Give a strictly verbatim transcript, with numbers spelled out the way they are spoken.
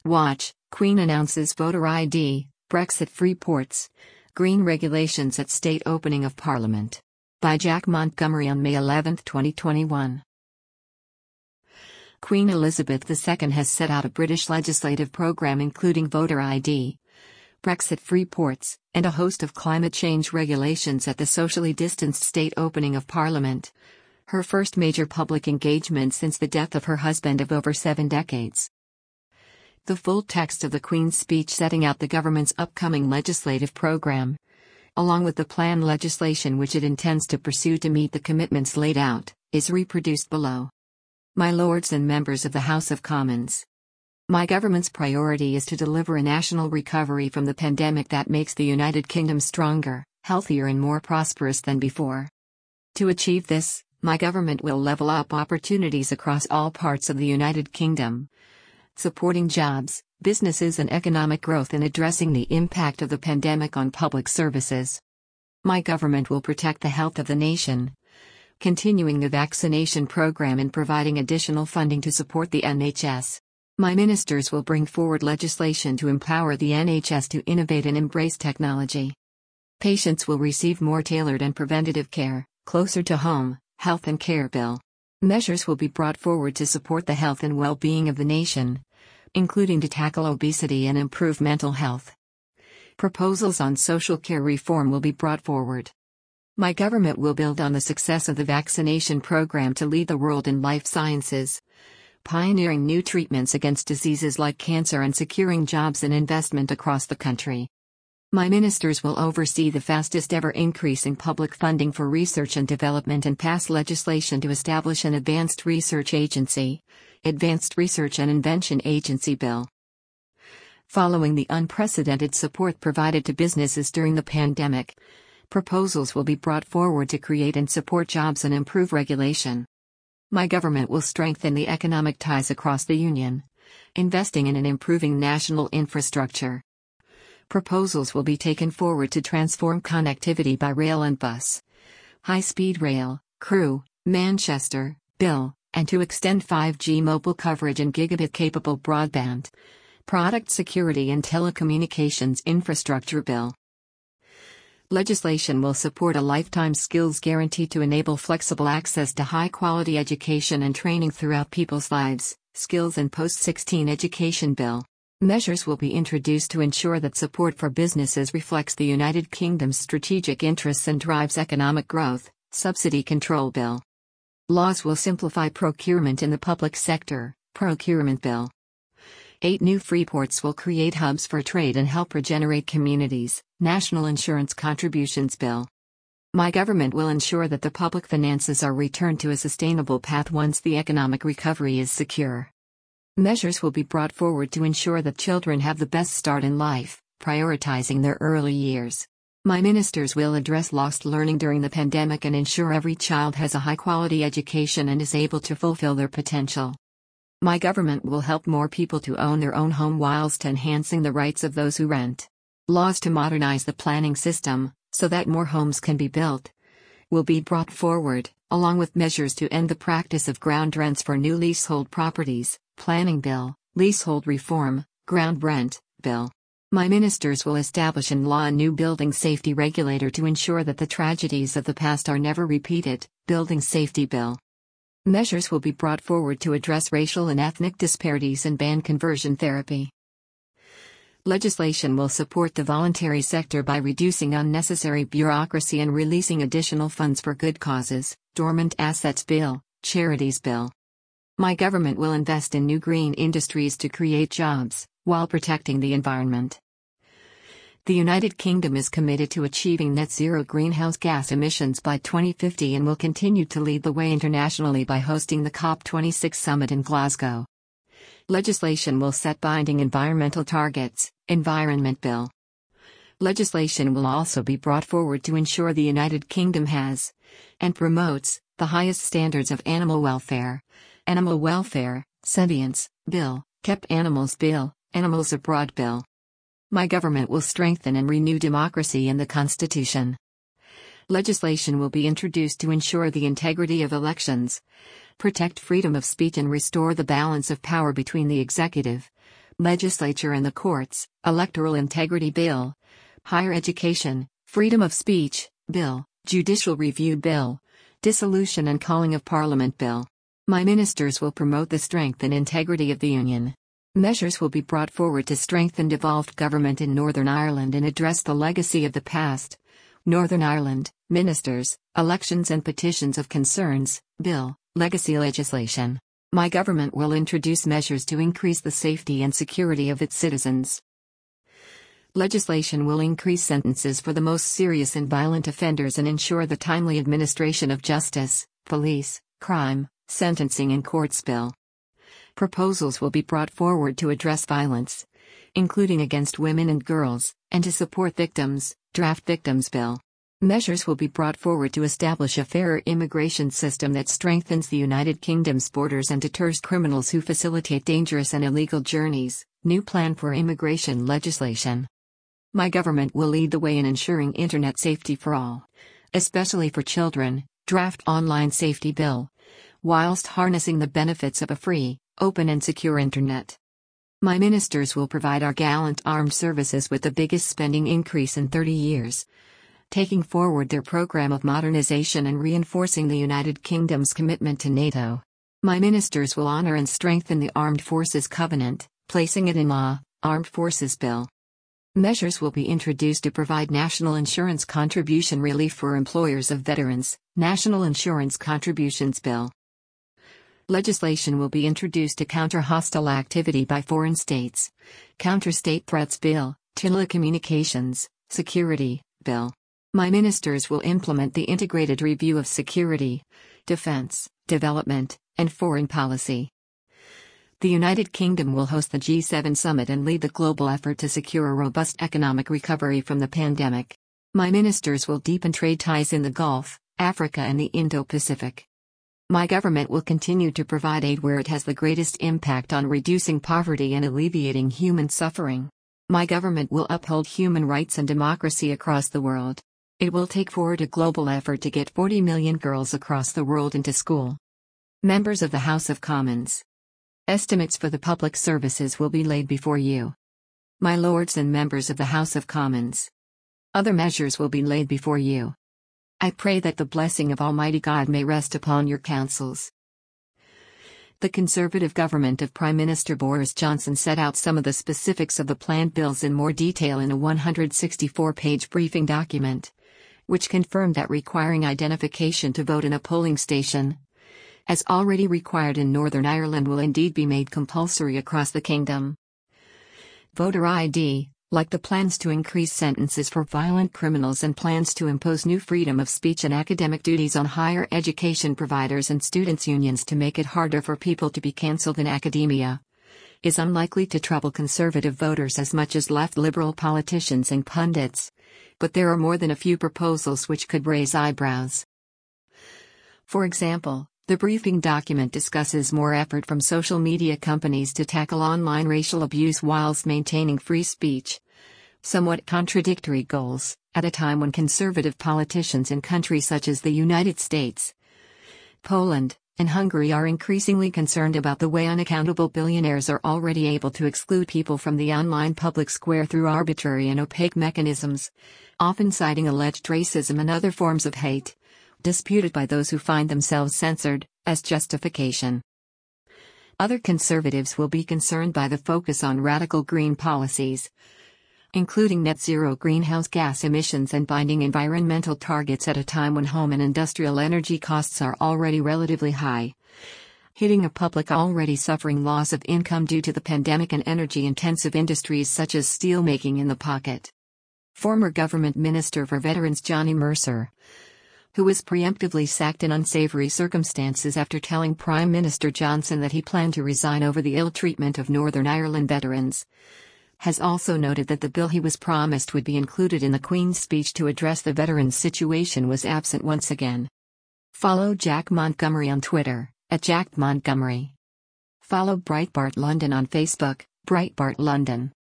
Watch, Queen announces voter I D, Brexit free ports, green regulations at state opening of Parliament. By Jack Montgomery on May eleventh, twenty twenty-one. Queen Elizabeth the Second has set out a British legislative programme including voter I D, Brexit free ports, and a host of climate change regulations at the socially distanced state opening of Parliament. Her first major public engagement since the death of her husband of over seven decades. The full text of the Queen's speech setting out the government's upcoming legislative programme, along with the planned legislation which it intends to pursue to meet the commitments laid out, is reproduced below. My Lords and members of the House of Commons. My government's priority is to deliver a national recovery from the pandemic that makes the United Kingdom stronger, healthier and more prosperous than before. To achieve this, my government will level up opportunities across all parts of the United Kingdom, supporting jobs, businesses and economic growth and addressing the impact of the pandemic on public services. My government will protect the health of the nation, continuing the vaccination program and providing additional funding to support the N H S. My ministers will bring forward legislation to empower the N H S to innovate and embrace technology. Patients will receive more tailored and preventative care, closer to home, Health and Care Bill. Measures will be brought forward to support the health and well-being of the nation, including to tackle obesity and improve mental health. Proposals on social care reform will be brought forward. My government will build on the success of the vaccination program to lead the world in life sciences, pioneering new treatments against diseases like cancer and securing jobs and investment across the country. My ministers will oversee the fastest ever increase in public funding for research and development and pass legislation to establish an Advanced Research Agency, Advanced Research and Invention Agency Bill. Following the unprecedented support provided to businesses during the pandemic, proposals will be brought forward to create and support jobs and improve regulation. My government will strengthen the economic ties across the Union, investing in and improving national infrastructure. Proposals will be taken forward to transform connectivity by rail and bus, high-speed rail, Crewe, Manchester, Bill, and to extend five G mobile coverage and gigabit-capable broadband, Product Security and Telecommunications Infrastructure Bill. Legislation will support a lifetime skills guarantee to enable flexible access to high-quality education and training throughout people's lives, Skills and Post sixteen Education Bill. Measures will be introduced to ensure that support for businesses reflects the United Kingdom's strategic interests and drives economic growth, Subsidy Control Bill. Laws will simplify procurement in the public sector, Procurement Bill. Eight new free ports will create hubs for trade and help regenerate communities, National Insurance Contributions Bill. My government will ensure that the public finances are returned to a sustainable path once the economic recovery is secure. Measures will be brought forward to ensure that children have the best start in life, prioritizing their early years. My ministers will address lost learning during the pandemic and ensure every child has a high-quality education and is able to fulfill their potential. My government will help more people to own their own home whilst enhancing the rights of those who rent. Laws to modernize the planning system, so that more homes can be built, will be brought forward, along with measures to end the practice of ground rents for new leasehold properties, Planning Bill, Leasehold Reform, Ground Rent Bill. My ministers will establish and law a new building safety regulator to ensure that the tragedies of the past are never repeated, Building Safety Bill. Measures will be brought forward to address racial and ethnic disparities and ban conversion therapy. Legislation will support the voluntary sector by reducing unnecessary bureaucracy and releasing additional funds for good causes, Dormant Assets Bill, Charities Bill. My government will invest in new green industries to create jobs, while protecting the environment. The United Kingdom is committed to achieving net zero greenhouse gas emissions by twenty fifty and will continue to lead the way internationally by hosting the COP twenty-six summit in Glasgow. Legislation will set binding environmental targets, Environment Bill. Legislation will also be brought forward to ensure the United Kingdom has, and promotes, the highest standards of animal welfare. Animal Welfare, Sentience Bill, Kept Animals Bill, Animals Abroad Bill. My government will strengthen and renew democracy and the Constitution. Legislation will be introduced to ensure the integrity of elections, protect freedom of speech and restore the balance of power between the executive, Legislature and the Courts, Electoral Integrity Bill, Higher Education, Freedom of Speech Bill, Judicial Review Bill, Dissolution and Calling of Parliament Bill. My ministers will promote the strength and integrity of the Union. Measures will be brought forward to strengthen devolved government in Northern Ireland and address the legacy of the past. Northern Ireland, Ministers, Elections and Petitions of Concerns, Bill, Legacy Legislation. My government will introduce measures to increase the safety and security of its citizens. Legislation will increase sentences for the most serious and violent offenders and ensure the timely administration of justice, police, crime, sentencing and courts. Bill. Proposals will be brought forward to address violence, including against women and girls, and to support victims. Draft Victims Bill. Measures will be brought forward to establish a fairer immigration system that strengthens the United Kingdom's borders and deters criminals who facilitate dangerous and illegal journeys. New plan for immigration legislation. My government will lead the way in ensuring internet safety for all, especially for children. Draft Online Safety Bill. Whilst harnessing the benefits of a free, open and secure internet. My ministers will provide our gallant armed services with the biggest spending increase in thirty years, taking forward their program of modernization and reinforcing the United Kingdom's commitment to NATO. My ministers will honor and strengthen the Armed Forces Covenant, placing it in law. Armed Forces Bill. Measures will be introduced to provide national insurance contribution relief for employers of veterans. National Insurance Contributions Bill. Legislation will be introduced to counter hostile activity by foreign states. Counter State Threats Bill, Telecommunications, Security Bill. My ministers will implement the integrated review of security, defense, development, and foreign policy. The United Kingdom will host the G seven summit and lead the global effort to secure a robust economic recovery from the pandemic. My ministers will deepen trade ties in the Gulf, Africa, and the Indo-Pacific. My government will continue to provide aid where it has the greatest impact on reducing poverty and alleviating human suffering. My government will uphold human rights and democracy across the world. It will take forward a global effort to get forty million girls across the world into school. Members of the House of Commons. Estimates for the public services will be laid before you. My lords and members of the House of Commons. Other measures will be laid before you. I pray that the blessing of Almighty God may rest upon your councils. The Conservative government of Prime Minister Boris Johnson set out some of the specifics of the planned bills in more detail in a one hundred sixty-four page briefing document, which confirmed that requiring identification to vote in a polling station, as already required in Northern Ireland, will indeed be made compulsory across the kingdom. Voter I D, like the plans to increase sentences for violent criminals and plans to impose new freedom of speech and academic duties on higher education providers and students' unions to make it harder for people to be cancelled in academia, is unlikely to trouble conservative voters as much as left liberal politicians and pundits, but there are more than a few proposals which could raise eyebrows. For example, the briefing document discusses more effort from social media companies to tackle online racial abuse whilst maintaining free speech. Somewhat contradictory goals, at a time when conservative politicians in countries such as the United States, Poland, and Hungary are increasingly concerned about the way unaccountable billionaires are already able to exclude people from the online public square through arbitrary and opaque mechanisms, often citing alleged racism and other forms of hate, disputed by those who find themselves censored, as justification. Other conservatives will be concerned by the focus on radical green policies, including net zero greenhouse gas emissions and binding environmental targets at a time when home and industrial energy costs are already relatively high, hitting a public already suffering loss of income due to the pandemic and energy-intensive industries such as steelmaking in the pocket. Former government minister for veterans Johnny Mercer, who was preemptively sacked in unsavory circumstances after telling Prime Minister Johnson that he planned to resign over the ill treatment of Northern Ireland veterans, has also noted that the bill he was promised would be included in the Queen's speech to address the veterans' situation was absent once again. Follow Jack Montgomery on Twitter, at Jack Montgomery. Follow Breitbart London on Facebook, Breitbart London.